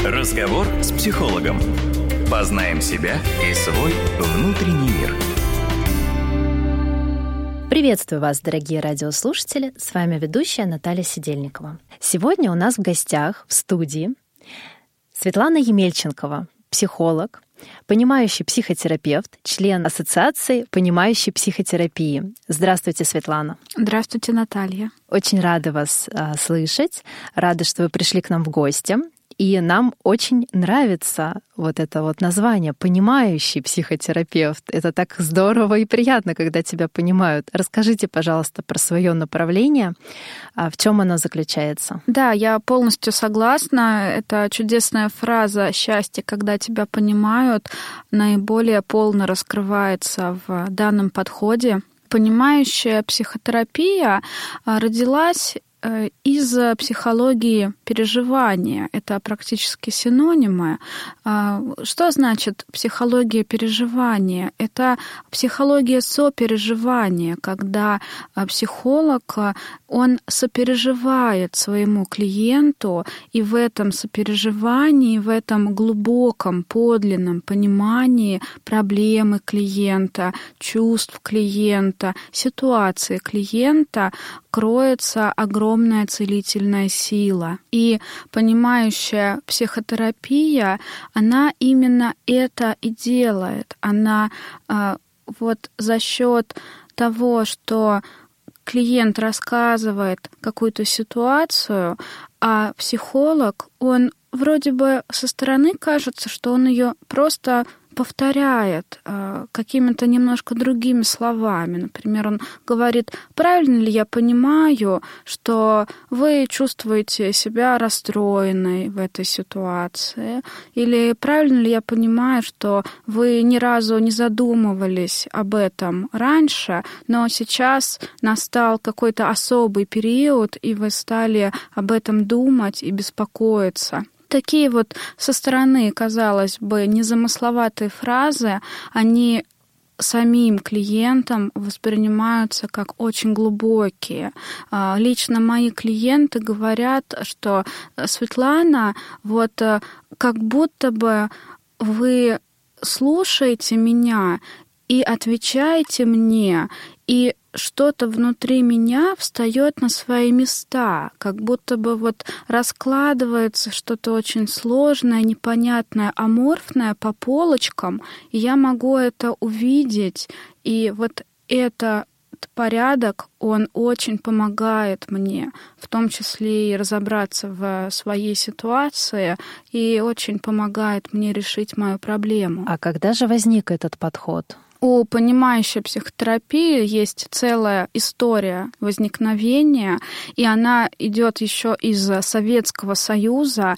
Разговор с психологом. Познаем себя и свой внутренний мир. Приветствую вас, дорогие радиослушатели. С вами ведущая Наталья Сидельникова. Сегодня у нас в гостях в студии Светлана Емельченкова, психолог, понимающий психотерапевт, член Ассоциации понимающей психотерапии. Здравствуйте, Светлана. Здравствуйте, Наталья. Очень рада вас слышать, рада, что вы пришли к нам в гости. И нам очень нравится вот это вот название «понимающий психотерапевт». Это так здорово и приятно, когда тебя понимают. Расскажите, пожалуйста, про свое направление, в чем оно заключается. Да, я полностью согласна. Это чудесная фраза «счастье, когда тебя понимают», наиболее полно раскрывается в данном подходе. Понимающая психотерапия родилась из психологии переживания. Это практически синонимы. Что значит психология переживания? Это психология сопереживания, когда психолог, он сопереживает своему клиенту, и в этом сопереживании, в этом глубоком, подлинном понимании проблемы клиента, чувств клиента, ситуации клиента кроется огромная целительная сила. И понимающая психотерапия, она именно это и делает. Она вот за счет того, что клиент рассказывает какую-то ситуацию, а психолог, он вроде бы со стороны кажется, что он ее просто повторяет какими-то немножко другими словами. Например, он говорит: правильно ли я понимаю, что вы чувствуете себя расстроенной в этой ситуации? Или правильно ли я понимаю, что вы ни разу не задумывались об этом раньше, но сейчас настал какой-то особый период, и вы стали об этом думать и беспокоиться? Такие вот со стороны, казалось бы, незамысловатые фразы, они самим клиентам воспринимаются как очень глубокие. Лично мои клиенты говорят, что: Светлана, вот как будто бы вы слушаете меня и отвечаете мне, и что-то внутри меня встает на свои места, как будто бы вот раскладывается что-то очень сложное, непонятное, аморфное по полочкам, и я могу это увидеть. И вот этот порядок, он очень помогает мне, в том числе и разобраться в своей ситуации, и очень помогает мне решить мою проблему. А когда же возник этот подход? У понимающей психотерапии есть целая история возникновения, и она идет еще из Советского Союза.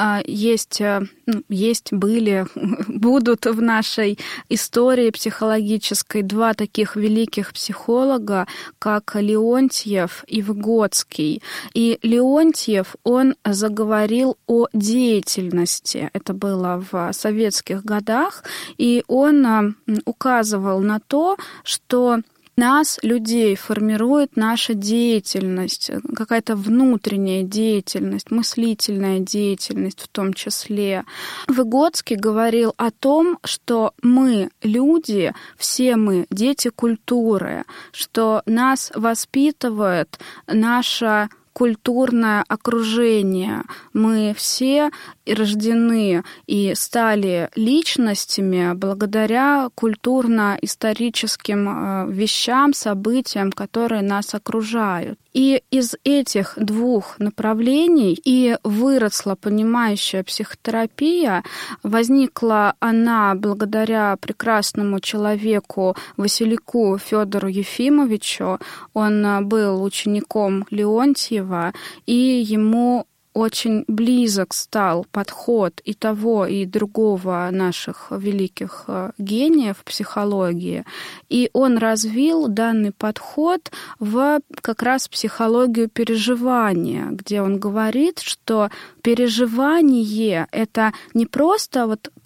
Были, будут в нашей истории психологической два таких великих психолога, как Леонтьев и Выготский. И Леонтьев, он заговорил о деятельности. Это было в советских годах, и он указывал на то, что нас, людей, формирует наша деятельность, какая-то внутренняя деятельность, мыслительная деятельность в том числе. Выготский говорил о том, что мы, люди, все мы дети культуры, что нас воспитывает наша культурное окружение. Мы все рождены и стали личностями благодаря культурно-историческим вещам, событиям, которые нас окружают. И из этих двух направлений и выросла понимающая психотерапия. Возникла она благодаря прекрасному человеку Василику Федору Ефимовичу. Он был учеником Леонтьева, и ему очень близок стал подход и того, и другого наших великих гениев психологии. И он развил данный подход в как раз психологию переживания, где он говорит, что переживание — это не просто вот как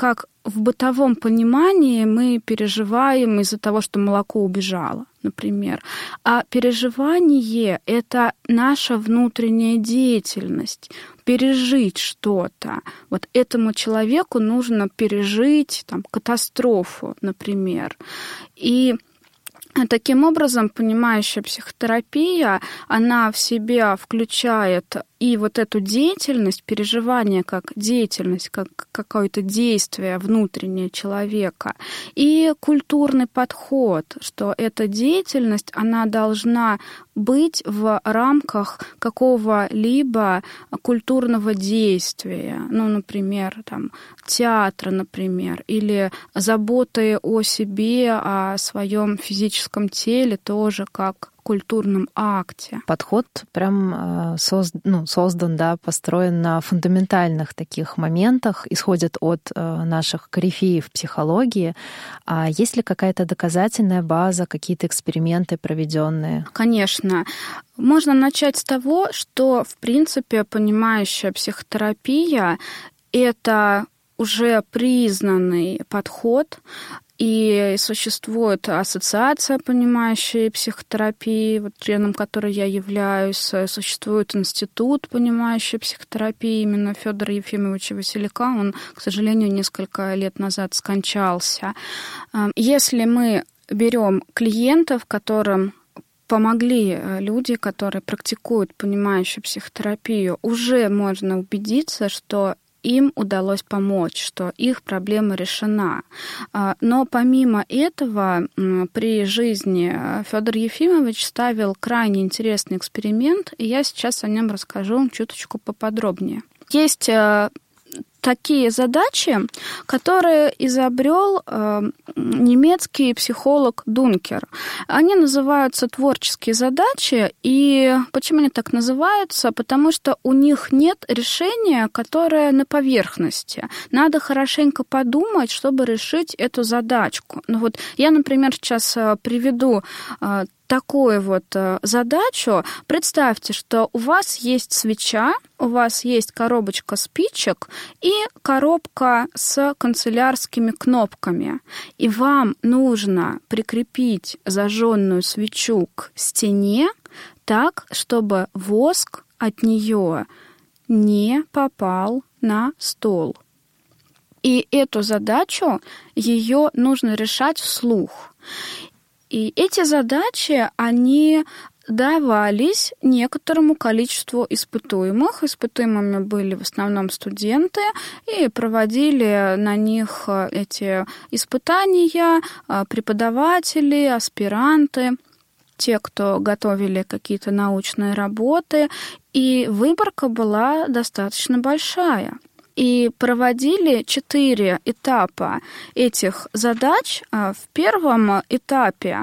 в бытовом понимании мы переживаем из-за того, что молоко убежало, например. А переживание — это наша внутренняя деятельность, пережить что-то. Вот этому человеку нужно пережить там, катастрофу, например. И таким образом, понимающая психотерапия, она в себя включает и вот эту деятельность, переживание как деятельность, как какое-то действие внутреннее человека, и культурный подход, что эта деятельность, она должна быть в рамках какого-либо культурного действия, ну, например, там, театра, например, или заботы о себе, о своем физическом теле тоже как культурном акте. Подход прям создан, да, построен на фундаментальных таких моментах, исходит от наших корифеев психологии. А есть ли какая-то доказательная база, какие-то эксперименты проведенные? Конечно. Можно начать с того, что, в принципе, понимающая психотерапия — это уже признанный подход, и существует ассоциация понимающей психотерапии, вот, членом которой я являюсь. Существует институт понимающей психотерапии именно Фёдора Ефимовича Василяка. Он, к сожалению, несколько лет назад скончался. Если мы берем клиентов, которым помогли люди, которые практикуют понимающую психотерапию, уже можно убедиться, что им удалось помочь, что их проблема решена. Но помимо этого, при жизни Фёдор Ефимович ставил крайне интересный эксперимент, и я сейчас о нем расскажу чуточку поподробнее. Есть такие задачи, которые изобрел немецкий психолог Дункер. Они называются творческие задачи. И почему они так называются? Потому что у них нет решения, которое на поверхности. Надо хорошенько подумать, чтобы решить эту задачку. Ну вот я, например, сейчас приведу такую вот задачу. Представьте, что у вас есть свеча, у вас есть коробочка спичек и коробка с канцелярскими кнопками. И вам нужно прикрепить зажженную свечу к стене так, чтобы воск от нее не попал на стол. И эту задачу ее нужно решать вслух. И эти задачи, они давались некоторому количеству испытуемых. Испытуемыми были в основном студенты, и проводили на них эти испытания преподаватели, аспиранты, те, кто готовили какие-то научные работы. И выборка была достаточно большая. И проводили 4 этапа этих задач. В первом этапе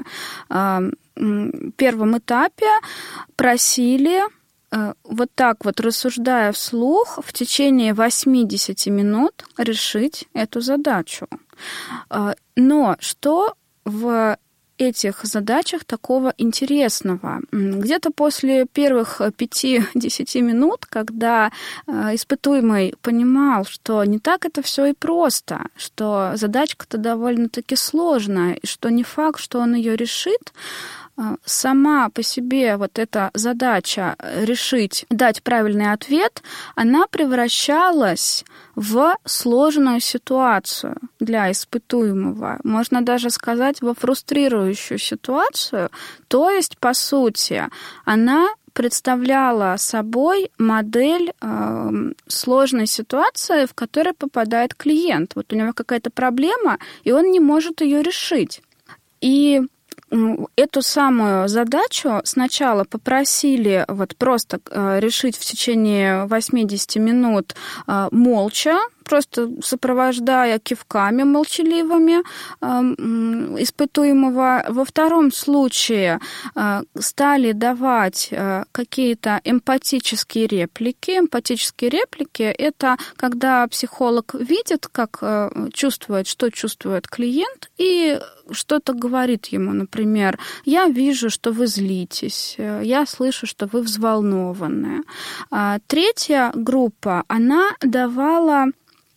просили вот так вот, рассуждая вслух, в течение 80 минут решить эту задачу. Но что в этих задачах такого интересного? Где-то после первых 5-10 минут, когда испытуемый понимал, что не так это все и просто, что задачка-то довольно-таки сложная, и что не факт, что он ее решит, сама по себе вот эта задача решить, дать правильный ответ, она превращалась в сложную ситуацию для испытуемого. Можно даже сказать, во фрустрирующую ситуацию. То есть, по сути, она представляла собой модель сложной ситуации, в которой попадает клиент. Вот у него какая-то проблема, и он не может ее решить. И эту самую задачу сначала попросили вот просто решить в течение 80 минут молча, просто сопровождая кивками молчаливыми испытуемого. Во втором случае стали давать какие-то эмпатические реплики. Эмпатические реплики — это когда психолог видит, как чувствует, что чувствует клиент, и что-то говорит ему, например, «Я вижу, что вы злитесь», «Я слышу, что вы взволнованы». Третья группа, она давала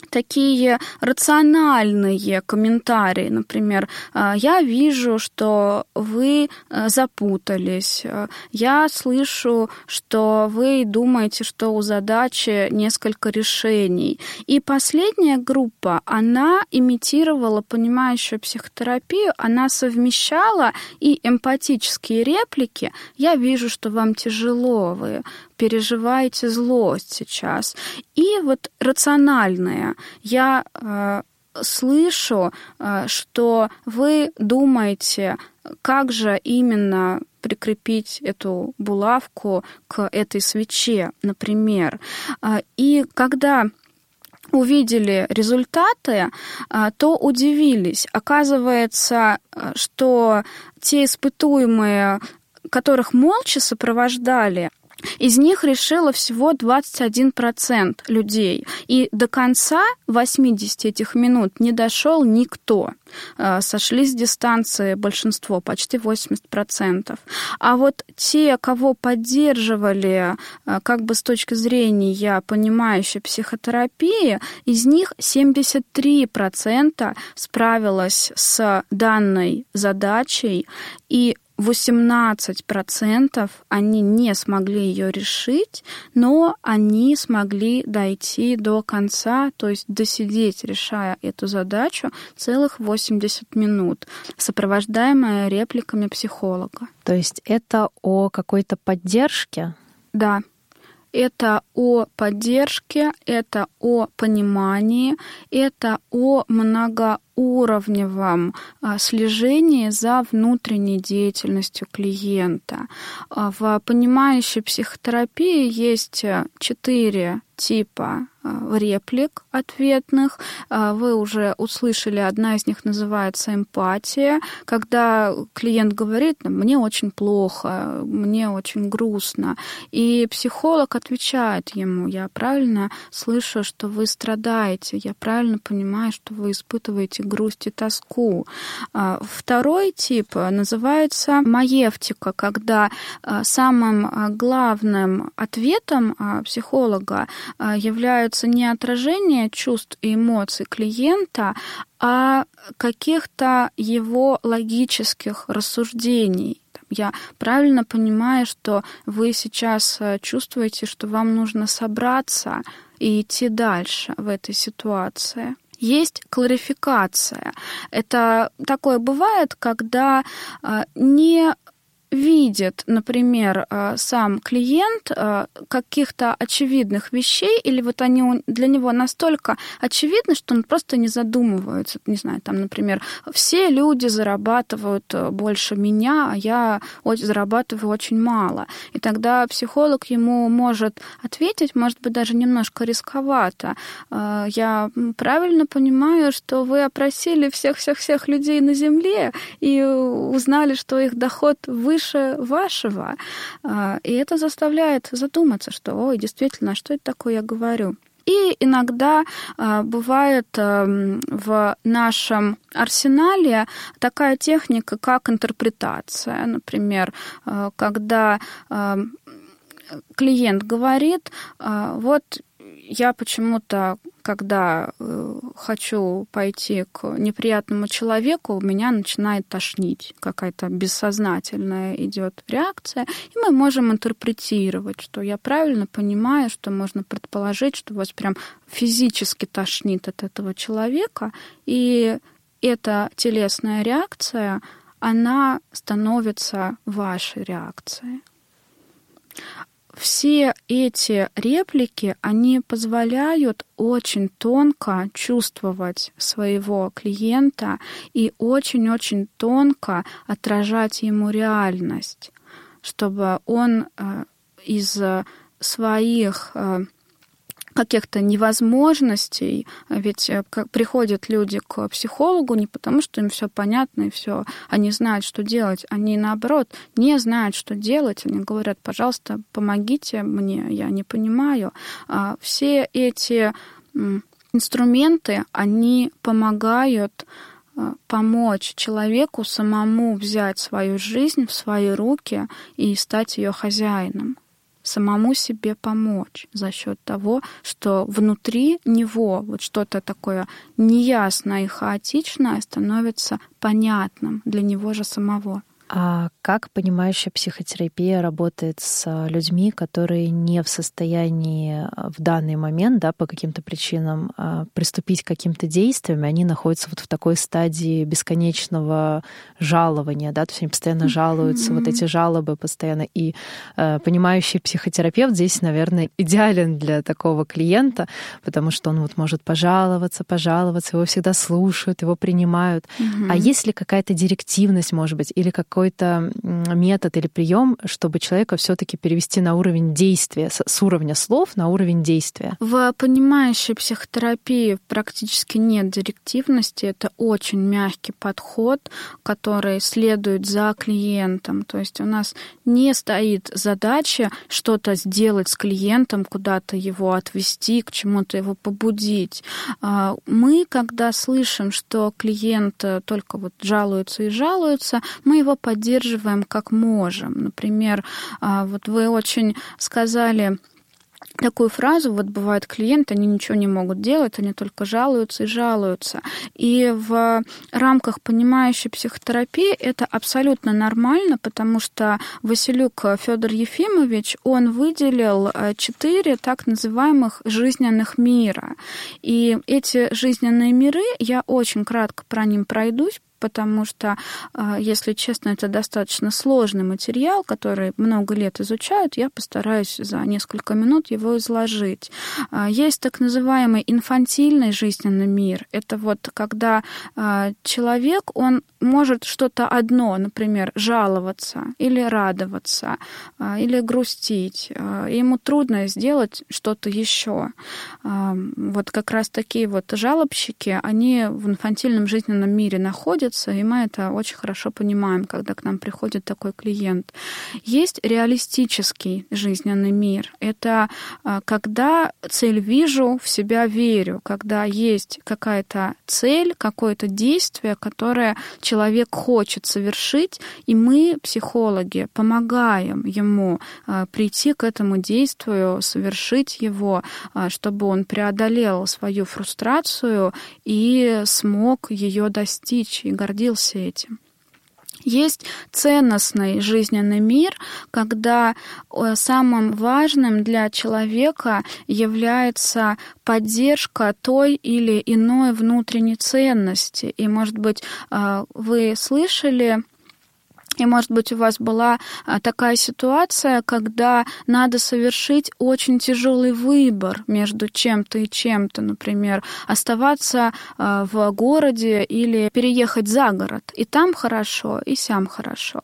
такие рациональные комментарии. Например, я вижу, что вы запутались. Я слышу, что вы думаете, что у задачи несколько решений. И последняя группа, она имитировала понимающую психотерапию, она совмещала и эмпатические реплики. Я вижу, что вам тяжело, вы переживаете злость сейчас. И вот рациональное. Я слышу, что вы думаете, как же именно прикрепить эту булавку к этой свече, например. И когда увидели результаты, то удивились. Оказывается, что те испытуемые, которых молча сопровождали, из них решило всего 21% людей. И до конца 80 этих минут не дошел никто. Сошли с дистанции большинство, почти 80%. А вот те, кого поддерживали как бы с точки зрения понимающей психотерапии, из них 73% справилось с данной задачей, и 18% они не смогли ее решить, но они смогли дойти до конца, то есть досидеть, решая эту задачу, целых 80 минут, сопровождаемая репликами психолога. То есть это о какой-то поддержке? Да. Это о поддержке, это о понимании, это о многоуровневом слежении за внутренней деятельностью клиента. В понимающей психотерапии есть 4 типа реплик ответных. Вы уже услышали, одна из них называется эмпатия, когда клиент говорит: «Мне очень плохо, мне очень грустно». И психолог отвечает ему: «Я правильно слышу, что вы страдаете, я правильно понимаю, что вы испытываете грусть и тоску». Второй тип называется маевтика, когда самым главным ответом психолога являются не отражение чувств и эмоций клиента, а каких-то его логических рассуждений. Я правильно понимаю, что вы сейчас чувствуете, что вам нужно собраться и идти дальше в этой ситуации. Есть кларификация. Это такое бывает, когда не видит, например, сам клиент каких-то очевидных вещей, или вот они для него настолько очевидны, что он просто не задумывается. Не знаю, там, например, все люди зарабатывают больше меня, а я зарабатываю очень мало. И тогда психолог ему может ответить, может быть, даже немножко рисковато: «Я правильно понимаю, что вы опросили всех-всех-всех людей на Земле и узнали, что их доход выше вашего». И это заставляет задуматься, что, ой, действительно, что это такое я говорю. И иногда бывает в нашем арсенале такая техника, как интерпретация. Например, когда клиент говорит: «Вот я почему-то, когда хочу пойти к неприятному человеку, меня начинает тошнить». Какая-то бессознательная идет реакция. И мы можем интерпретировать, что я правильно понимаю, что можно предположить, что вас прям физически тошнит от этого человека. И эта телесная реакция, она становится вашей реакцией. Все эти реплики, они позволяют очень тонко чувствовать своего клиента и очень-очень тонко отражать ему реальность, чтобы он из своих каких-то невозможностей, ведь приходят люди к психологу не потому, что им все понятно и все, они знают, что делать, они наоборот не знают, что делать, они говорят: «Пожалуйста, помогите мне, я не понимаю». Все эти инструменты, они помогают помочь человеку самому взять свою жизнь в свои руки и стать ее хозяином. самому себе помочь за счет того, что внутри него вот что-то такое неясное и хаотичное становится понятным для него же самого. А как понимающая психотерапия работает с людьми, которые не в состоянии в данный момент, да, по каким-то причинам приступить к каким-то действиям, и они находятся вот в такой стадии бесконечного жалования, да, то есть они постоянно жалуются, вот эти жалобы постоянно. И понимающий психотерапевт здесь, наверное, идеален для такого клиента, потому что он вот может пожаловаться, его всегда слушают, его принимают. А есть ли какая-то директивность, может быть, или какой-то метод или прием, чтобы человека все-таки перевести на уровень действия, с уровня слов на уровень действия? В понимающей психотерапии практически нет директивности. Это очень мягкий подход, который следует за клиентом. То есть у нас не стоит задача что-то сделать с клиентом, куда-то его отвести, к чему-то его побудить. Мы, когда слышим, что клиент только вот жалуется и жалуется, мы его поддерживаем как можем. Например, вот вы очень сказали такую фразу, вот бывают клиенты, они ничего не могут делать, они только жалуются и жалуются. И в рамках понимающей психотерапии это абсолютно нормально, потому что Василюк Федор Ефимович, он выделил 4 так называемых жизненных мира. И эти жизненные миры, я очень кратко про них пройдусь, потому что, если честно, это достаточно сложный материал, который много лет изучают, я постараюсь за несколько минут его изложить. Есть так называемый инфантильный жизненный мир. Это вот когда человек, он может что-то одно, например, жаловаться или радоваться, или грустить. Ему трудно сделать что-то еще. Вот как раз такие вот жалобщики, они в инфантильном жизненном мире находятся, и мы это очень хорошо понимаем, когда к нам приходит такой клиент. Есть реалистический жизненный мир. Это когда цель вижу, в себя верю, когда есть какая-то цель, какое-то действие, которое человек хочет совершить, и мы, психологи, помогаем ему прийти к этому действию, совершить его, чтобы он преодолел свою фрустрацию и смог ее достичь, и гордился этим. Есть ценностный жизненный мир, когда самым важным для человека является поддержка той или иной внутренней ценности. И, может быть, вы слышали, и, может быть, у вас была такая ситуация, когда надо совершить очень тяжелый выбор между чем-то и чем-то, например, оставаться в городе или переехать за город. И там хорошо, и сям хорошо.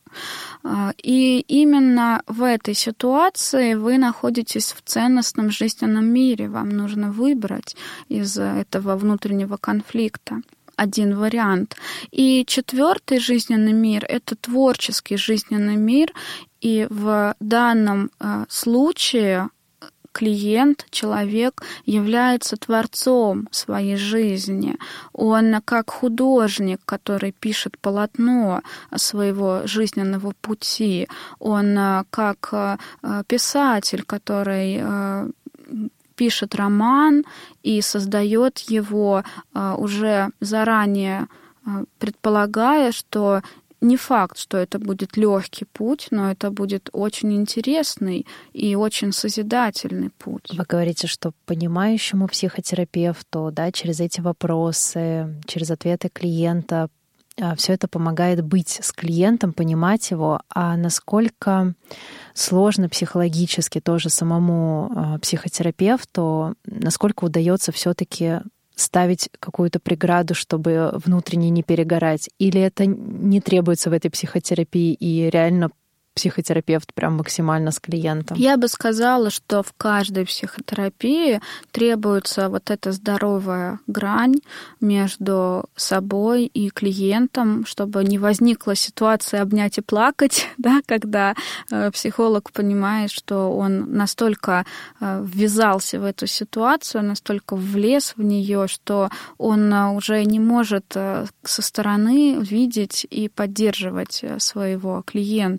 И именно в этой ситуации вы находитесь в ценностном жизненном мире. Вам нужно выбрать из этого внутреннего конфликта один вариант. И 4-й жизненный мир — это творческий жизненный мир, и в данном случае клиент, человек является творцом своей жизни. Он как художник, который пишет полотно своего жизненного пути. Он как писатель, который пишет роман и создает его уже заранее, предполагая, что не факт, что это будет легкий путь, но это будет очень интересный и очень созидательный путь. Вы говорите, что понимающему психотерапевту, да, через эти вопросы, через ответы клиента, все это помогает быть с клиентом, понимать его. А насколько сложно психологически тоже самому психотерапевту, насколько удается все-таки ставить какую-то преграду, чтобы внутренне не перегорать? Или это не требуется в этой психотерапии, и реально психотерапевт прям максимально с клиентом? Я бы сказала, что в каждой психотерапии требуется вот эта здоровая грань между собой и клиентом, чтобы не возникла ситуация обнять и плакать, да, когда психолог понимает, что он настолько ввязался в эту ситуацию, настолько влез в нее, что он уже не может со стороны видеть и поддерживать своего клиента.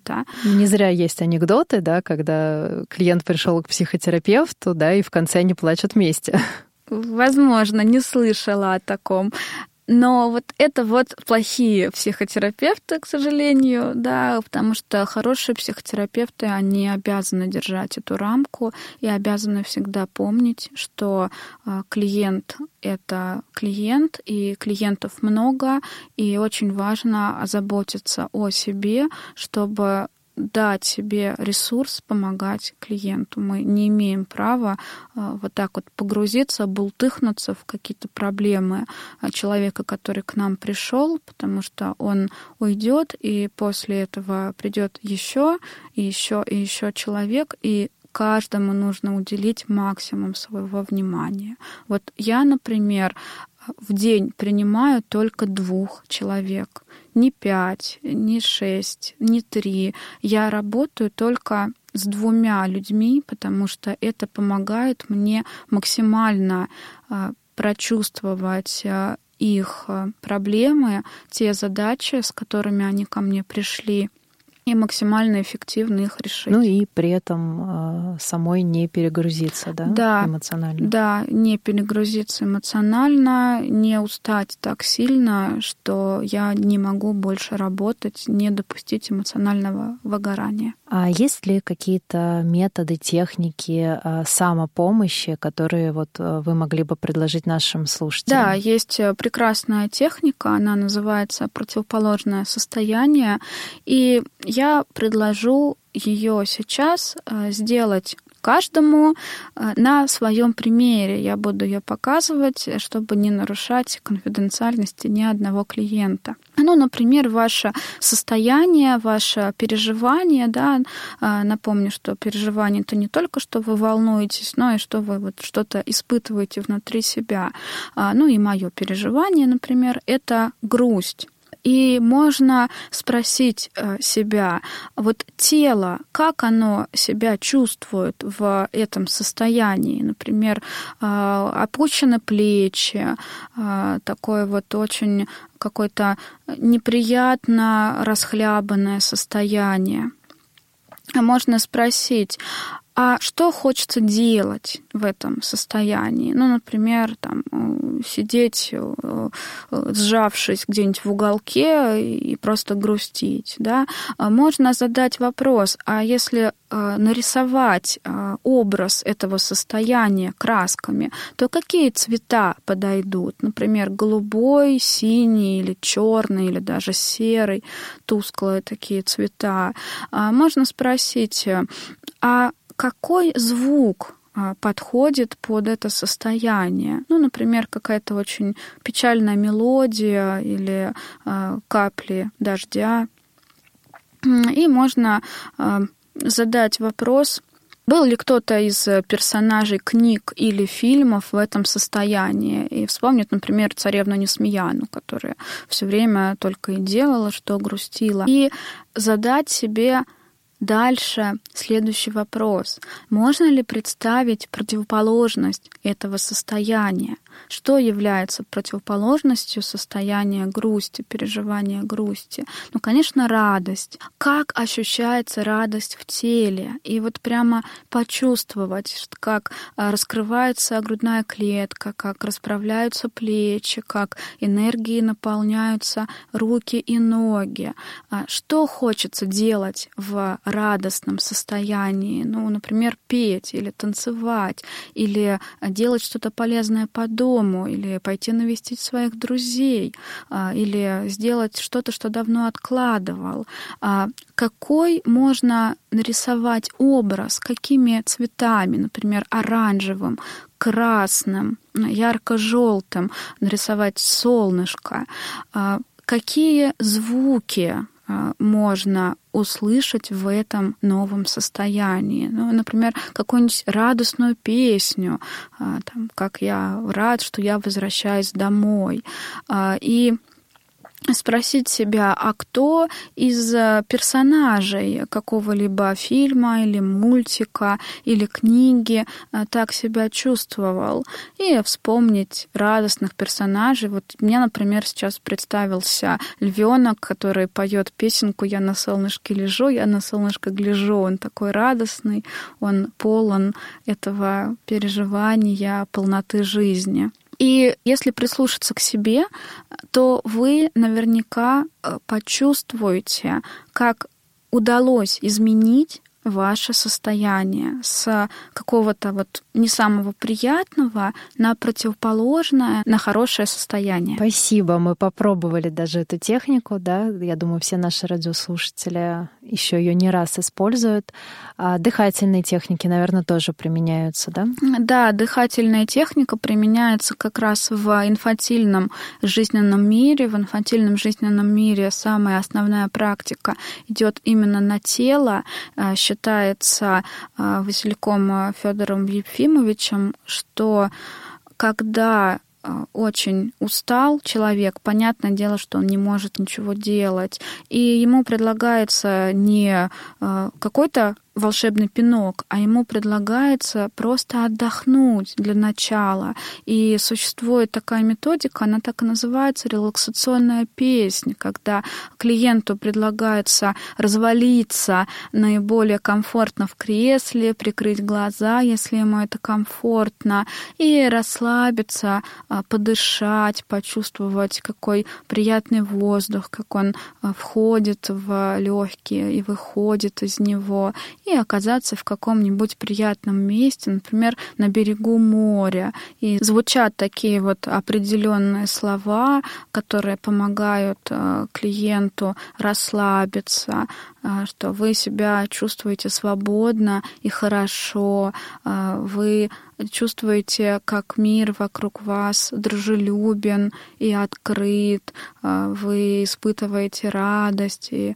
Не зря есть анекдоты, да, когда клиент пришел к психотерапевту, да, и в конце они плачут вместе. Возможно, не слышала о таком. Но вот это вот плохие психотерапевты, к сожалению, да, потому что хорошие психотерапевты, они обязаны держать эту рамку и обязаны всегда помнить, что клиент — это клиент, и клиентов много, и очень важно озаботиться о себе, чтобы дать себе ресурс помогать клиенту. Мы не имеем права вот так вот погрузиться, бултыхнуться в какие-то проблемы человека, который к нам пришел, потому что он уйдет, и после этого придет еще и еще и еще человек, и каждому нужно уделить максимум своего внимания. Вот я, например, в день принимаю только 2 человек. Не 5, не 6, не 3. Я работаю только с 2 людьми, потому что это помогает мне максимально прочувствовать их проблемы, те задачи, с которыми они ко мне пришли, и максимально эффективно их решить. Ну и при этом самой не перегрузиться, да, эмоционально? Да, не перегрузиться эмоционально, не устать так сильно, что я не могу больше работать, не допустить эмоционального выгорания. А есть ли какие-то методы, техники самопомощи, которые вот вы могли бы предложить нашим слушателям? Да, есть прекрасная техника, она называется «Противоположное состояние», и я предложу ее сейчас сделать каждому на своем примере. Я буду ее показывать, чтобы не нарушать конфиденциальности ни одного клиента. Ну, например, ваше состояние, ваше переживание, да, напомню, что переживание — это не только, что вы волнуетесь, но и что вы вот что-то испытываете внутри себя. Ну и мое переживание, например, это грусть. И можно спросить себя, вот тело, как оно себя чувствует в этом состоянии? Например, опущены плечи, такое вот очень какое-то неприятно расхлябанное состояние. Можно спросить, а что хочется делать в этом состоянии? Ну, например, там, сидеть, сжавшись где-нибудь в уголке и просто грустить. Да? Можно задать вопрос, а если нарисовать образ этого состояния красками, то какие цвета подойдут? Например, голубой, синий или черный, или даже серый, тусклые такие цвета. Можно спросить, а какой звук подходит под это состояние? Ну, например, какая-то очень печальная мелодия или капли дождя. И можно задать вопрос, был ли кто-то из персонажей книг или фильмов в этом состоянии, и вспомнить, например, царевну Несмеяну, которая все время только и делала, что грустила. И задать себе дальше следующий вопрос. Можно ли представить противоположность этого состояния? Что является противоположностью состояния грусти, переживания грусти? Ну, конечно, радость. Как ощущается радость в теле? И вот прямо почувствовать, как раскрывается грудная клетка, как расправляются плечи, как энергией наполняются руки и ноги. Что хочется делать в радостном состоянии? Ну, например, петь или танцевать, или делать что-то полезное по дому, или пойти навестить своих друзей, или сделать что-то, что давно откладывал. Какой можно нарисовать образ, какими цветами, например, оранжевым, красным, ярко-желтым, нарисовать солнышко, какие звуки можно услышать в этом новом состоянии. Ну, например, какую-нибудь радостную песню, там, как я рад, что я возвращаюсь домой. И спросить себя, а кто из персонажей какого-либо фильма или мультика или книги так себя чувствовал, и вспомнить радостных персонажей. Вот мне, например, сейчас представился львенок, который поет песенку «Я на солнышке лежу, я на солнышко гляжу». Он такой радостный, он полон этого переживания, полноты жизни. И если прислушаться к себе, то вы наверняка почувствуете, как удалось изменить ваше состояние с какого-то вот не самого приятного на противоположное, на хорошее состояние. Спасибо. Мы попробовали даже эту технику, да. Я думаю, все наши радиослушатели еще ее не раз используют. А дыхательные техники, наверное, тоже применяются, да? Да, дыхательная техника применяется как раз в инфантильном жизненном мире. В инфантильном жизненном мире самая основная практика идет именно на тело. Считается Васильком Федором Ефимовичем, что когда очень устал человек, понятное дело, что он не может ничего делать, и ему предлагается не какой-то волшебный пинок, а ему предлагается просто отдохнуть для начала. И существует такая методика, она так и называется релаксационная песня, когда клиенту предлагается развалиться наиболее комфортно в кресле, прикрыть глаза, если ему это комфортно, и расслабиться, подышать, почувствовать, какой приятный воздух, как он входит в легкие и выходит из него, и оказаться в каком-нибудь приятном месте, например, на берегу моря. И звучат такие вот определенные слова, которые помогают клиенту расслабиться, что вы себя чувствуете свободно и хорошо, вы чувствуете, как мир вокруг вас дружелюбен и открыт, вы испытываете радость и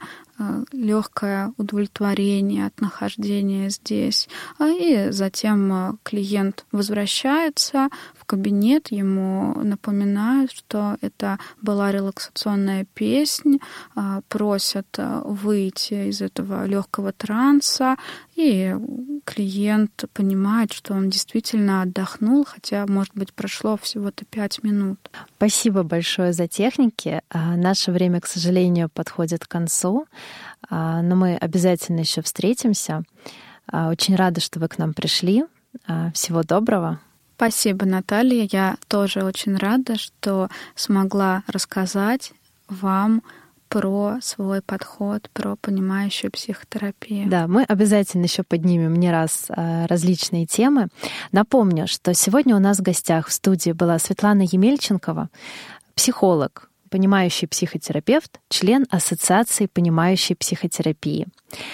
легкое удовлетворение от нахождения здесь. И затем клиент возвращается в кабинет, ему напоминают, что это была релаксационная песня, просят выйти из этого легкого транса, и клиент понимает, что он действительно отдохнул, хотя, может быть, прошло всего-то 5 минут. Спасибо большое за техники. Наше время, к сожалению, подходит к концу, но мы обязательно еще встретимся. Очень рада, что вы к нам пришли. Всего доброго. Спасибо, Наталья. Я тоже очень рада, что смогла рассказать вам про свой подход, про понимающую психотерапию. Да, мы обязательно еще поднимем не раз различные темы. Напомню, что сегодня у нас в гостях в студии была Светлана Емельченкова, психолог, понимающий психотерапевт, член Ассоциации понимающей психотерапии,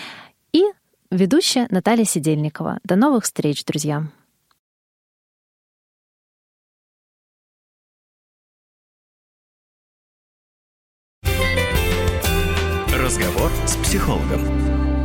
и ведущая Наталья Сидельникова. До новых встреч, друзья! Разговор с психологом.